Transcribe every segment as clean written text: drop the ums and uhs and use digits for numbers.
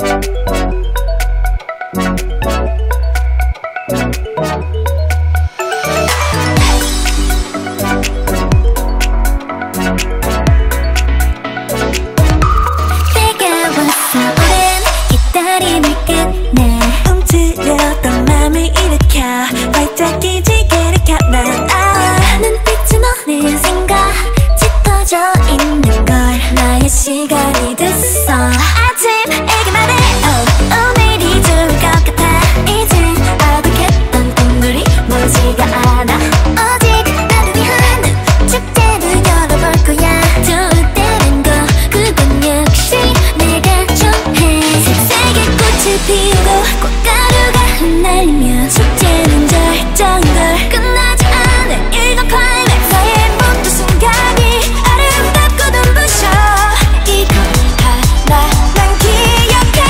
움츠렸던 맘을 일으켜 발작기지개를 켜 난 눈빛은 어느 생각 짙어져 있는 걸 나의 시간이 됐어 아침에게 말해 오늘이 좋을 것 같아 이젠 아득했던 꿈들이 멀지가 않아 오직 나를 위한 축제를 열어볼 거야 좋을 때는 거 그건 역시 내가 정해 색색의 꽃을 피우고 꽃가루가 흩날리며 축제는 절정걸 끝나지 않을 일과 클라이맥스 나의 모든 순간이 아름답고 눈부셔 이거 하나 난 기억해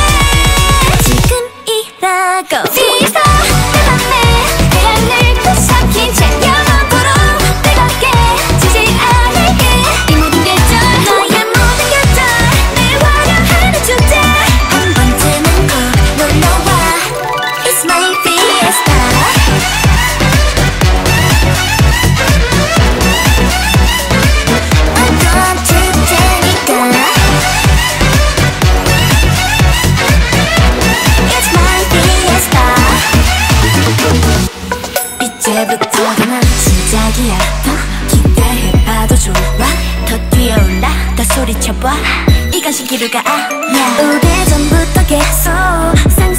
지금이라고 시서 내 맘에 내 하늘 부서킨 채 영원토록 뜨겁게 지지 않을게 이 모든 계절 너의 모든 계절 늘 화려하는 축제 한 번쯤은 꼭 놀러와 It's my fiesta 어떤 축제니까 It's my fiesta 이제부터가 난 시작이야 더 기대해봐도 좋아 더 뛰어올라 더 소리쳐봐 이건 시기류가 아니야 오래전부터 계속